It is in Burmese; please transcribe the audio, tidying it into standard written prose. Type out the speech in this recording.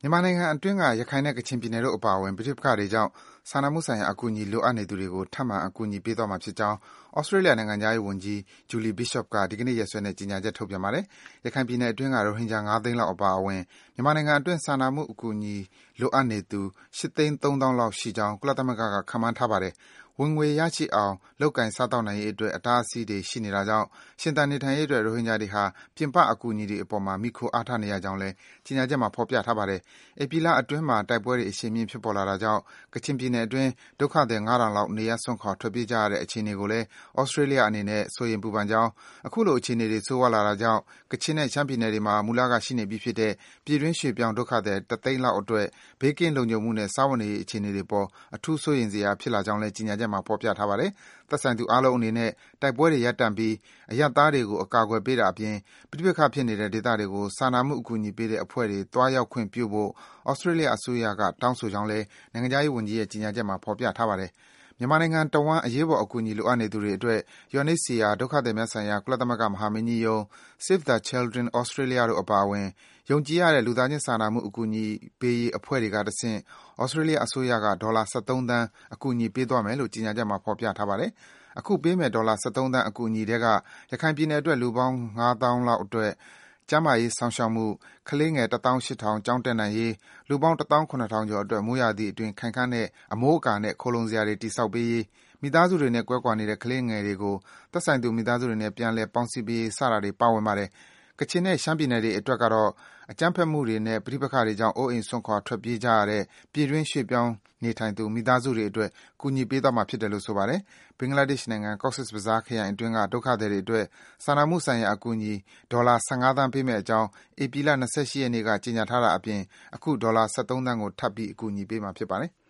မြန်မာနိုင်ငံအတွင်းက ရခိုင်နဲ့ကချင်ပြည်နယ်တို့အပါအဝင် ပဋိပက္ခတွေကြောင့် စာနာမှုဆိုင်ရာအကူအညီလိုအပ်နေသူတွေကို ထပ်မံအကူအညီပေးသွားမှာဖြစ်ကြောင်း သြစတြေးလျနိုင်ငံခြားရေးဝန်ကြီး Julie Bishop က ဒီကနေ့ရက်စွဲနဲ့ ကြေညာချက်ထုတ်ပြန်ပါတယ်။ ရခိုင်ပြည်နယ်အတွင်းက ရိုဟင်ဂျာ ၅ သိန်းလောက်အပါအဝင် မြန်မာနိုင်ငံအတွင်း စာနာမှုအကူအညီလိုအပ်နေသူ ၈ သိန်း ၃ သောင်းလောက်ရှိကြောင်း ကုလသမဂ္ဂက ခန့်မှန်းထားပါတယ်။ ဝင်ငွေရရှိအောင် လုပ်ကိုင်စားသောက်နိုင်ရေးအတွက် အတားအဆီးတွေရှိနေတာကြောင့် ရှင်သန်နေထိုင်ရေးအတွက် ရိုဟင်ဂျာတွေဟာ ပြင်ပအကူအညီတွေအပေါ်မှာ မှီခိုအားထားနေရကြောင်းလည်း ကြေညာချက်မှာ ဖော်ပြထားပါတယ်။ ဧပြီလအတွင်းမှာ တိုက်ပွဲတွေ အရှိန်မြင့်ဖြစ်ပေါ်လာတာကြောင့် ကချင်ပြည်နယ်အတွင်း ဒုက္ခသည် ၅,၀၀၀ လောက် နေရပ်စွန့်ခွာ ထွက်ပြေးကြရတဲ့ အခြေအနေကိုလည်း သြစတြေးလျအနေနဲ့ စိုးရိမ်ပူပန်ကြောင်း၊ အခုလို အခြေအနေတွေ ဆိုးရွားလာတာကြောင့် ကချင်နဲ့ ရှမ်းပြည်နယ်တွေမှာ မူလကရှိနေပြီးဖြစ်တဲ့ ပြည်တွင်းရွေ့ပြောင်းဒုက္ခသည် ၁ သိန်းလောက်အတွက် ဘေးကင်းလုံခြုံမှုနဲ့ စားဝတ်နေရေးအခြေအနေတွေအပေါ် အထူးစိုးရိမ်စရာဖြစ်လာကြောင်းလည်း ကြေညာချက်မှာ ဖော်ပြထားပါတယ်။ သက်ဆိုင်သူအားလုံးအနေနဲ့ တိုက်ပွဲတွေရပ်တန့်ပြီး အရပ်သားတွေကို အကာအကွယ်ပေးတာအပြင် ပဋိပက္ခဖြစ်နေတဲ့ဒေသတွေကို စာနာမှုအကူအညီပေးတဲ့အဖွဲ့တွေ သွားရောက်ခွင့်ပြုဖို့ သြစတြေးလျအစိုးရက တောင်းဆိုကြောင်းလည်း နိုင်ငံခြားရေးဝန်ကြီးရဲ့ ကြေညာချက်မှာ ဖော်ပြထားပါတယ်။ မြန်မာနိုင်ငံတဝှမ်း အရေးပေါ် အကူအညီလိုအပ်နေသူတွေအတွက် UNHCR ဒုက္ခသည်များဆိုင်ရာ ကုလသမဂ္ဂမဟာမင်းကြီးရုံး၊ Save the Children Australia တို့အပါအဝင် ယုံကြည်ရတဲ့ လူသားချင်းစာနာမှုအကူအညီပေးရေးအဖွဲ့တွေကတဆင့် သြစတြေးလျအစိုးရက ဒေါ်လာ ၁၃ သန်း အကူအညီပေးသွားမယ်လို့ ကြေညာချက်မှာ ဖော်ပြထားပါတယ်။ အခုပေးမယ့် ဒေါ်လာ ၁၃ သန်း အကူအညီထဲက ရခိုင်ပြည်နယ်အတွက် လူပေါင်း ၅ သောင်းလောက်အတွက် ကျန်းမာရေးစောင့်ရှောက်မှု၊ ကလေးငယ် ၁၈,၀၀၀ ကျောင်းတက်နိုင်ရေး၊ လူပေါင်း ၁၇,၀၀၀ ကျော်အတွက် မိုးရာသီအတွင်း ခိုင်ခံ့တဲ့ အမိုးအကာနဲ့ ခိုလှုံစရာတွေ တည်ဆောက်ပေးရေး၊ မိသားစုတွေနဲ့ ကွဲကွာနေတဲ့ ကလေးငယ်တွေကို သက်ဆိုင်သူမိသားစုတွေနဲ့ ပြန်လည်ပေါင်းစည်းပေးရေး စတာတွေ ပါဝင်ပါတယ်။ ကချင်နဲ့ ရှမ်းပြည်နယ်တွေအတွက်ကတော့ အကြမ်းဖက်မှုတွေနဲ့ ပဋိပက္ခတွေကြောင့် အိုးအိမ်စွန့်ခွာ ထွက်ပြေးကြရတဲ့ ပြည်တွင်းရွေ့ပြောင်းနေထိုင်သူ မိသားစုတွေအတွက် ကူညီပေးသွားမှာဖြစ်တယ်လို့ ဆိုပါတယ်။ ဘင်္ဂလားဒေ့ရှ်နိုင်ငံ၊ Cox's Bazar ခရိုင်အတွင်းက ဒုက္ခသည်တွေအတွက် စာနာမှုဆိုင်ရာအကူအညီ ဒေါ်လာ ၁၅ သန်းပေးမယ့်အကြောင်း ဧပြီလ ၂၈ ရက်နေ့က ကြေညာထားတာအပြင် အခု ဒေါ်လာ ၁၃ သန်းကို ထပ်ပြီး အကူအညီပေးမှာ ဖြစ်ပါတယ်။